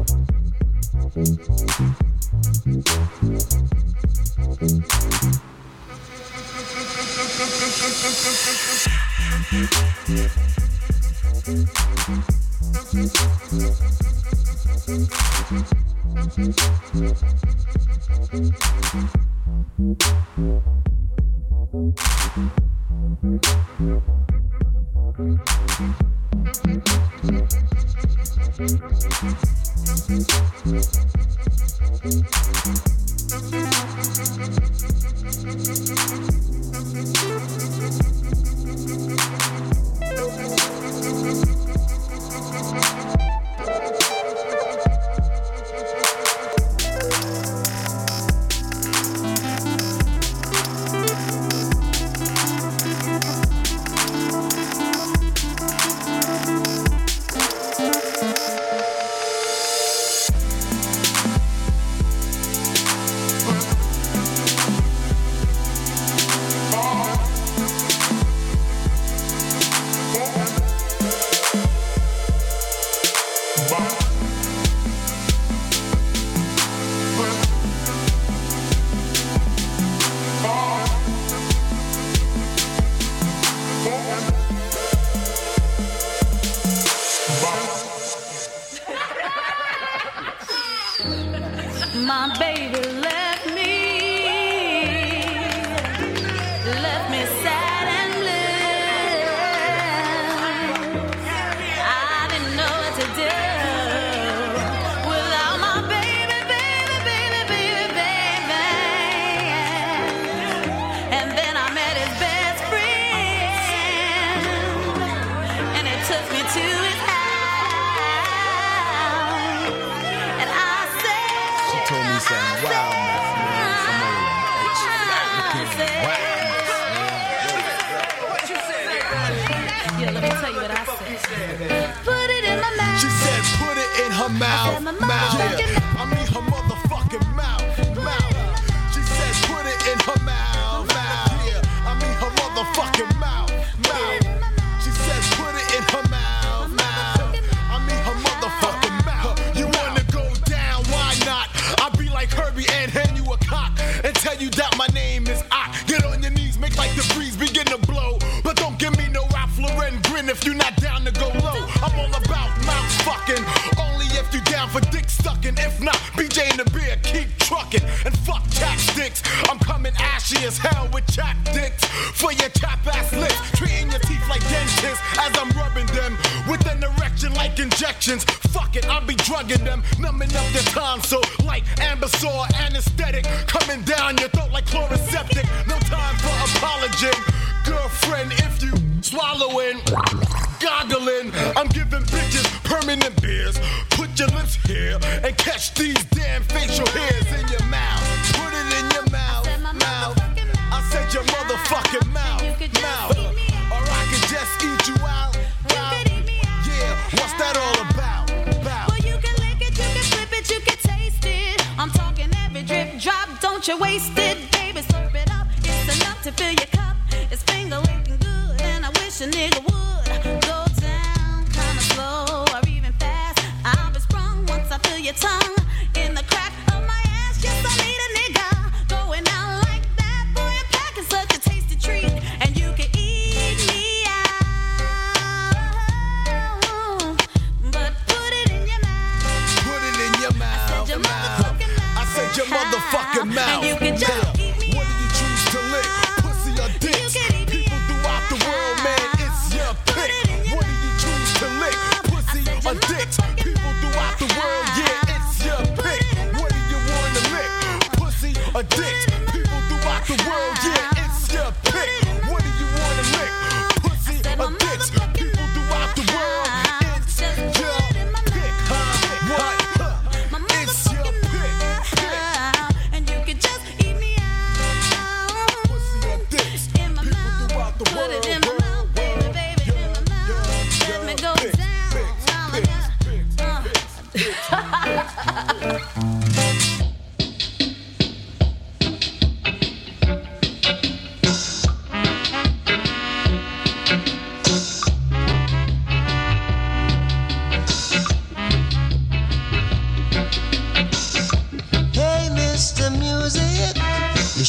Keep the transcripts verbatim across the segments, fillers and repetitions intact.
Just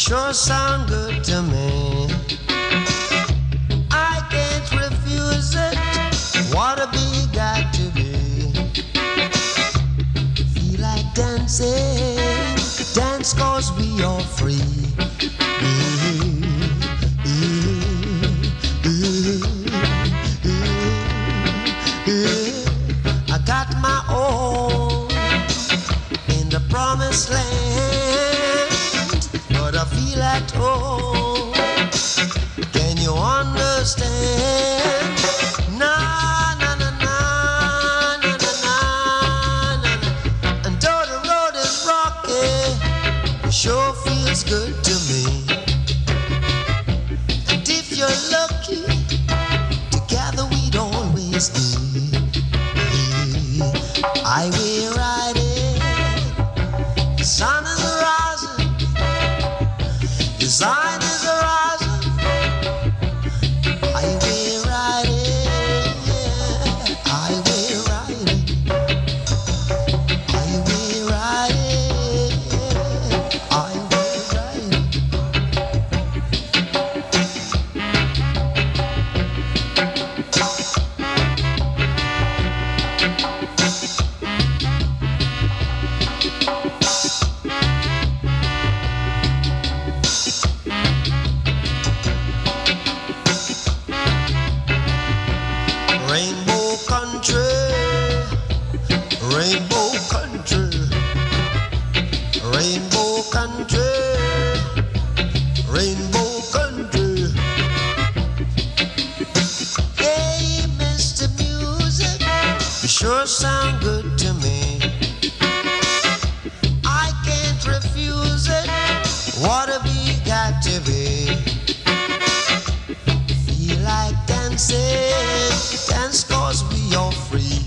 sure sound good to me. I can't refuse it. What a big got to be. Feel like dancing. Dance cause we are free. I got my own in the promised land, but I feel at home. Can you understand? Na na na na na na na na. And though the road is rocky, it sure feels good to me. And if you're lucky, together we'd always be. Highway riding, the sun is rising, design is rising. Highway riding, yeah. Highway riding, highway riding, yeah. Highway riding. Rainbow country, rainbow country, rainbow country, rainbow country. Hey, Mister Music, you sure sound good to me. I can't refuse it. What have we got to be? Feel like dancing. Dance cause we are free.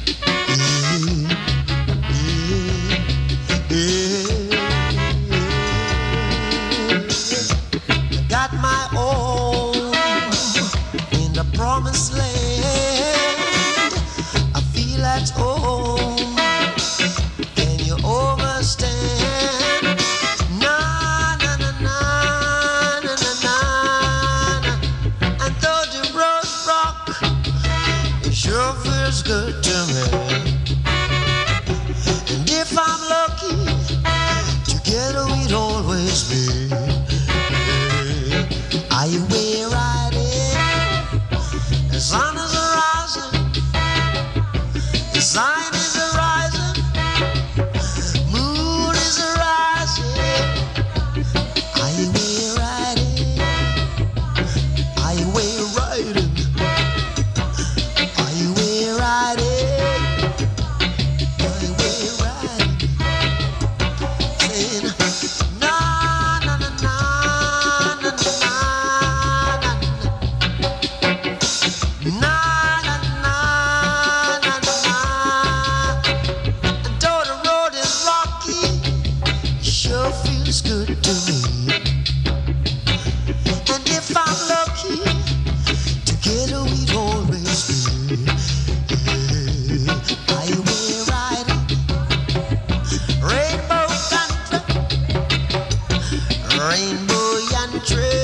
Got my own in the promised land. I feel at home. Can you understand? Na na na na na na na. And though the road rock, it sure feels good to me. And if I'm lucky, together we'd always be. Highway riding, the sun is rising, the sign is rising, moon is rising. Highway riding, highway riding, highway riding, highway riding. Saying na na na na na na na na na na na. And though the road is rocky, it sure feels good to me. And if I'm lucky, together we'd always be. Highway riding, rainbow country, rainbow country,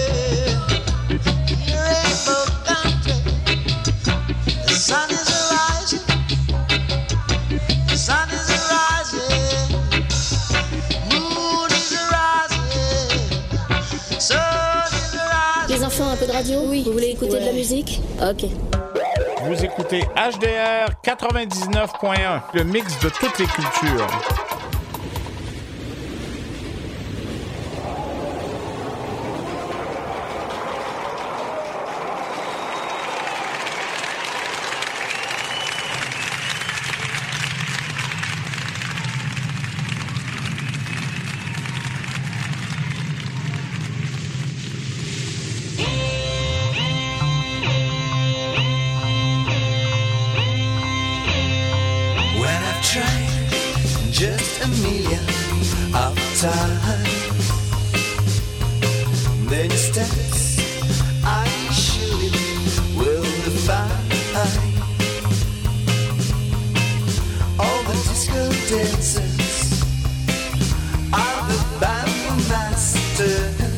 rainbow country. The sun is rising, the sun is rising, moon is rising, sun is rising. Les enfants, un peu de radio? Oui. Vous voulez écouter Ouais. de la musique? Ok. Vous écoutez H D R quatre-vingt-dix-neuf point un, le mix de toutes les cultures. When I've tried just a million of times, many steps I surely will define. All the disco dancers are the band masters.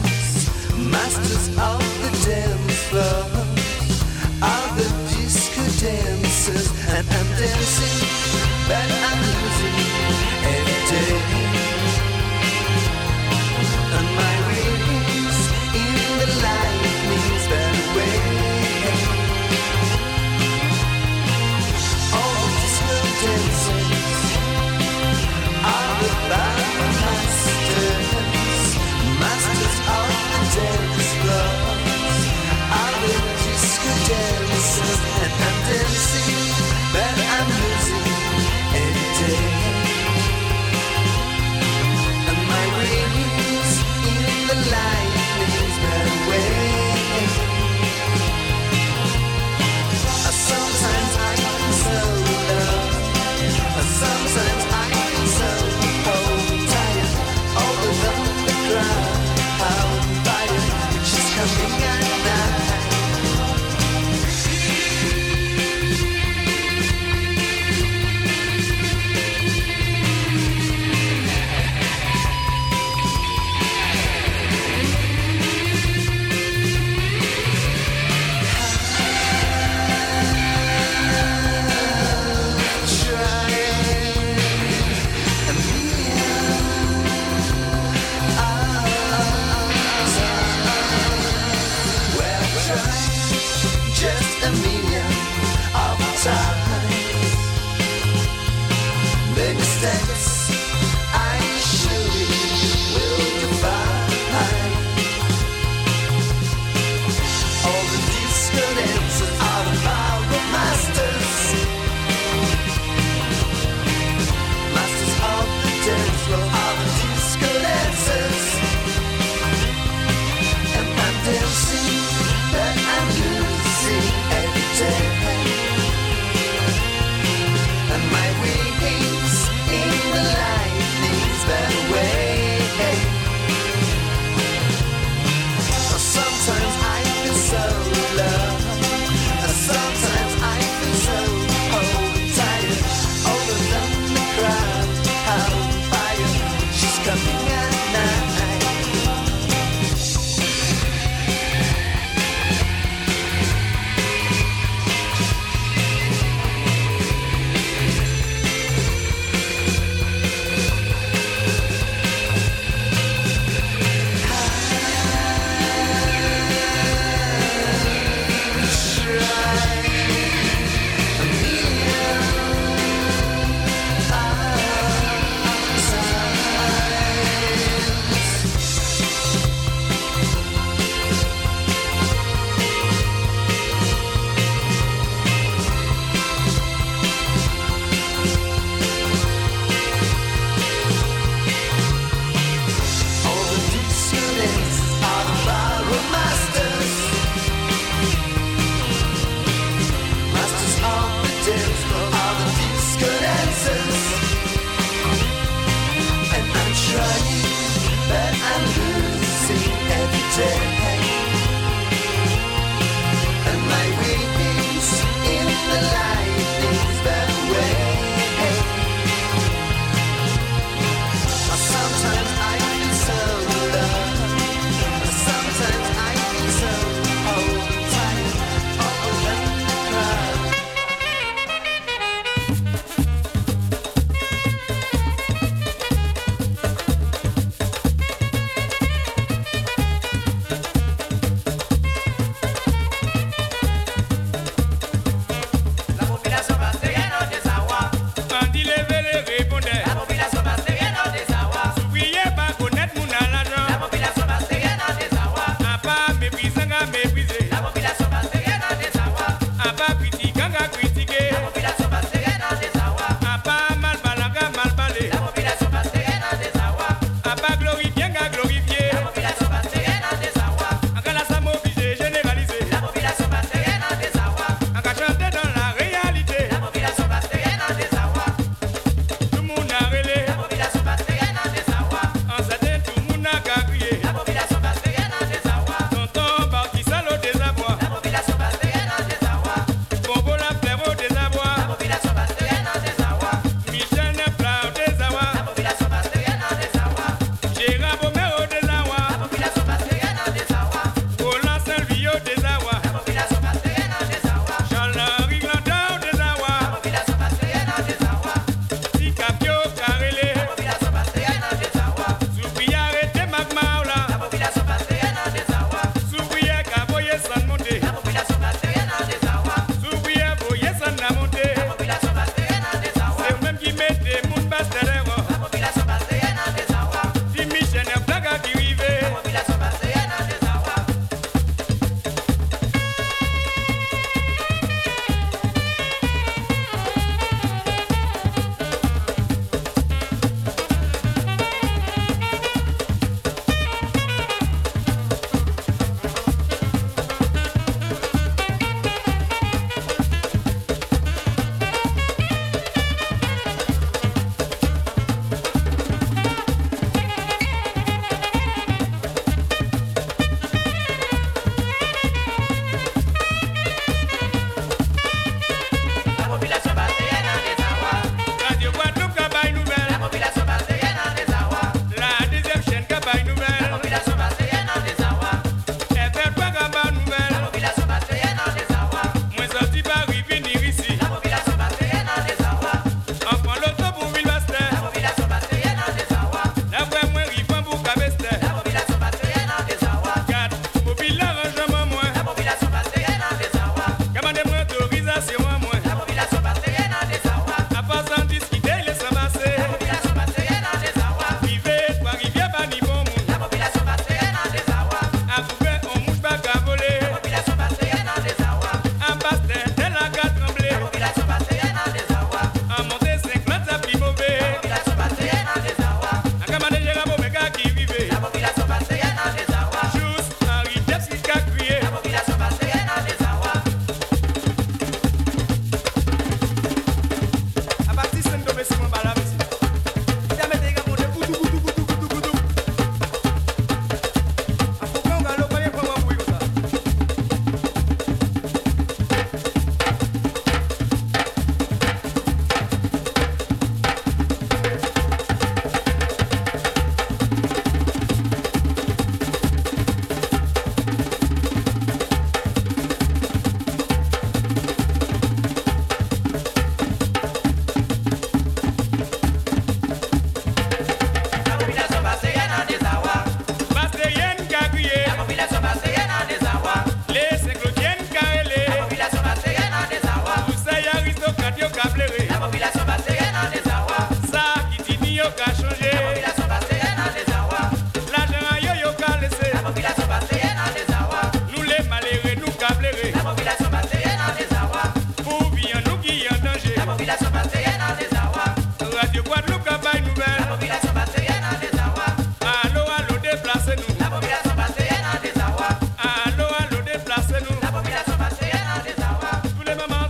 changé. La population bastéenne a des arrois. L'argent yo-yo qu'a laissé. La population bastéenne a des arrois. Nous les malheureux, nous câblérés. La population bastéenne a des arrois. Pour bien nous qui en danger. La population bastéenne a des arrois. Radio Guadeloupe a pas une nouvelle. La population bastéenne a des arrois. Allô, allô, déplacez-nous. La population bastéenne a des arrois. Allô, allô, déplacez-nous. La population bastéenne a des arrois. Tous les mamans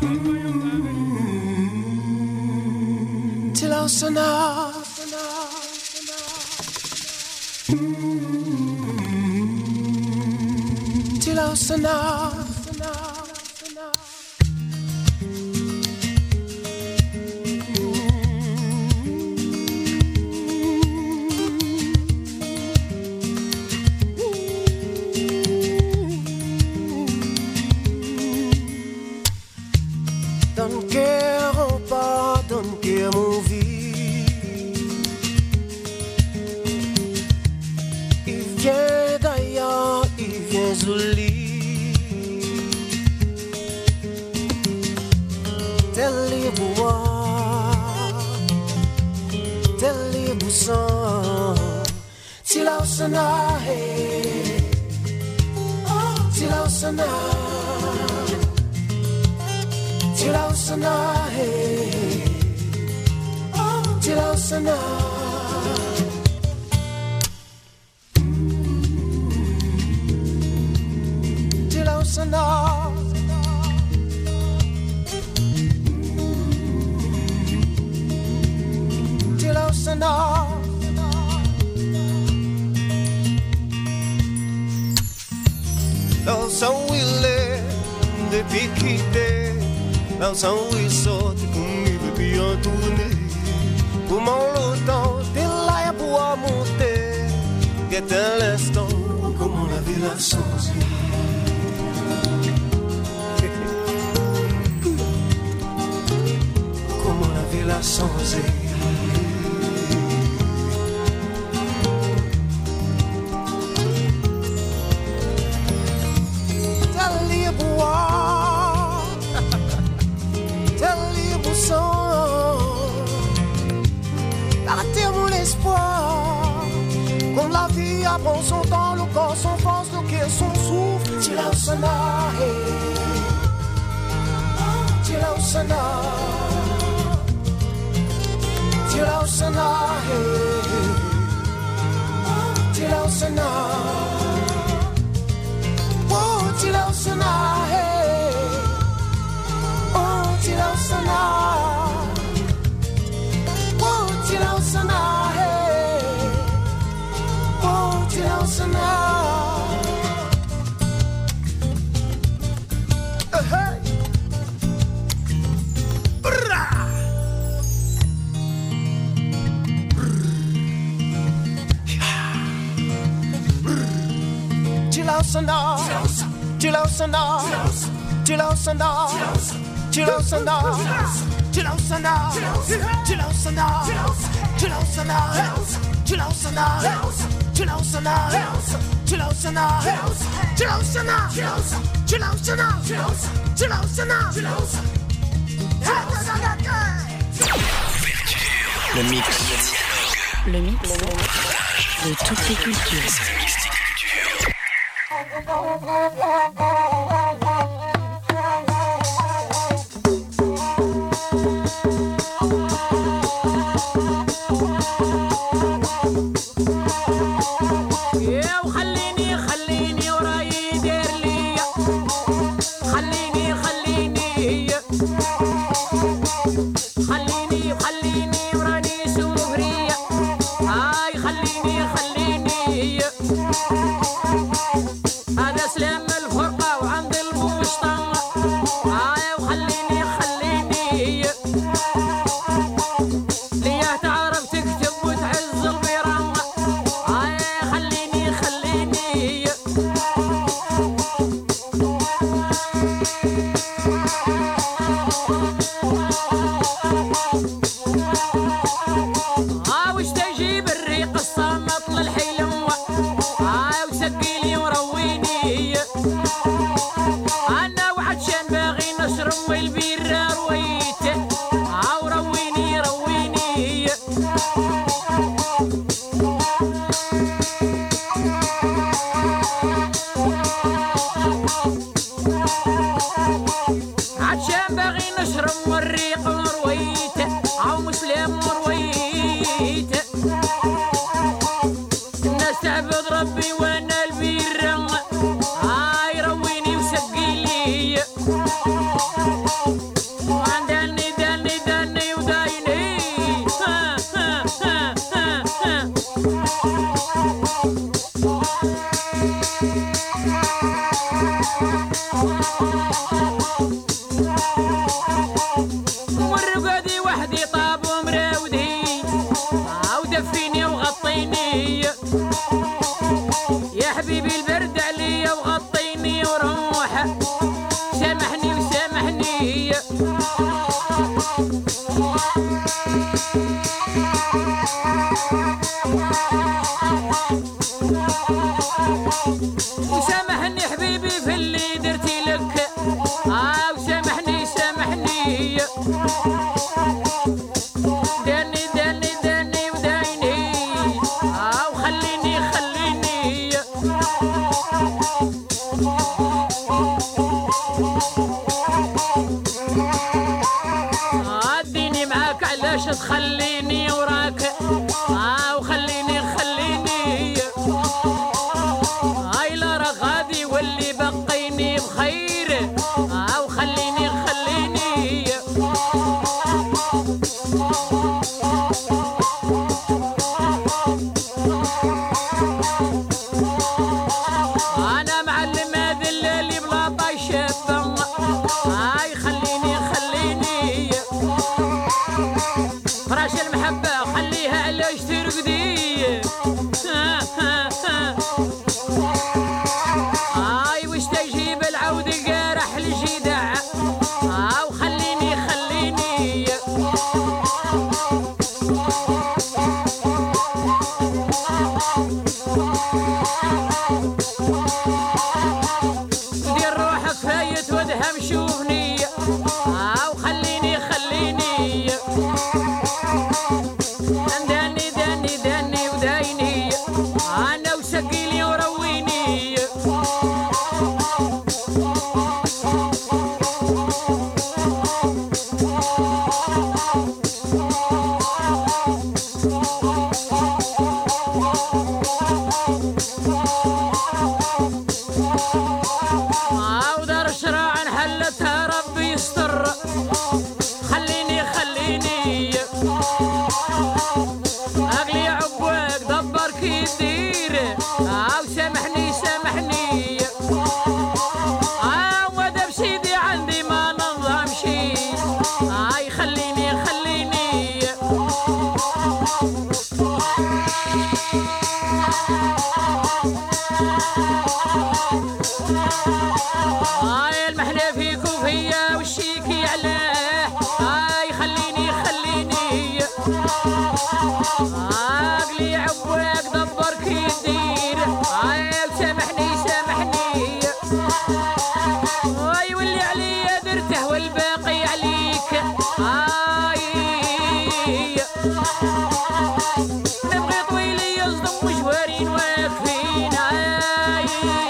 till our sana. Till our sana. Don't care, oh pas, don't care, mon vie. Il vient d'ailleurs, il vient Zouli. Tel les bois, tel les boussons. Till our sana, hey. Till our sana. Till our sana, hey. Till our sana. Till our sana. Till our sana. Dans son willet, depuis quitter. Dans son ruisseau, t'es comme il veut bien tourner. Comment l'autant, t'es là pour monter. Guette un l'instant, comment la ville a changé. Comment la ville a changé. T'as les bois. Arrêtez mon espoir. Comme la vie apprend son temps, le corps s'enfonce, le cœur son souffle. Till our sana, hey. Till our sana. Till our sana, hey. Till our sana. Oh, till our sana, hey. Oh, till our sana. Oh, till our sana, hey. Oh, till our sana. Uh, hey. Brrra. Till our sana. Till our sana. Till our sana. Till our sana. Till our sana. Till our sana. Till our sana. Till our sana. Till our sana. Till our sana. Till our sana. Till our sana. Till our sana. Le mix. Le mix de toutes les cultures. وش تجيب الريق الصامت للحيلم. آه وسقيلي وروح والرقادي وحدي طاب ومراودي ودفيني وغطيني يا حبيبي البرد عليا وغطيني وروح سامحني وسامحني وسامحني حبيبي في اللي درتي لك آه وسامحني سامحني داني داني داني ودايني آه وخليني خليني اديني معاك علاش تخليني وراك آه وخليني خليني هاي لا راه غادي واللي بقيني بخير آه وخليني خليني انا معلم هذا الليل بلا طيشة هاي خليني خليني فراش المحبة خليها علاش ترقدي هاي وش تجيب العود الجارح الجدع ها وخليني خليني دير روحك فايت وادهم شوفني ها وخليني خليني داني داني داني ودايني انا وسقيلي ورويني ودار شراع حلتها ربي يستر خليني خليني اغلي عبواك دبر كي دير او سامحني سامحني اه ودا بسيدي عندي ما نظامشي هاي خليني خليني هاي المحلى في كوفية والشيكي علاه هاي خليني خليني اقلي عبواك دبر كي دير هاي سامحني سامحني هاي واللي عليا درته والباقي عليك هاي نبغي طويلي يصدم مشوارين واقفين هاي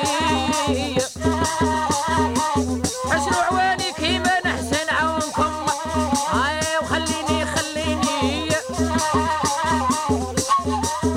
حسنوا عواني كيما نحسن عونكم هاي وخليني خليني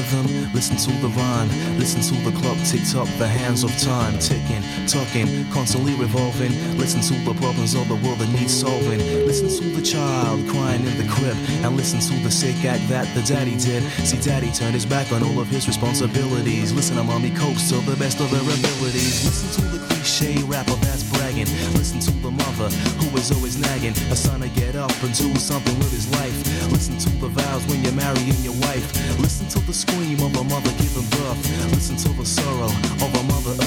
rhythm, listen to the rhyme, listen to the clock tick tock, the hands of time ticking, talking, constantly revolving. Listen to the problems of the world that need solving. Listen to the child crying in the crib, and listen to the sick act that the daddy did. See, daddy turned his back on all of his responsibilities. Listen to mommy coast to the best of her abilities. Listen to the cliche rapper that's bragging. Listen to the mother who is always nagging her son to get up and do something with his life. Listen to the vows when you're marrying your wife. Listen to the scream of a mother giving birth. Listen to the sorrow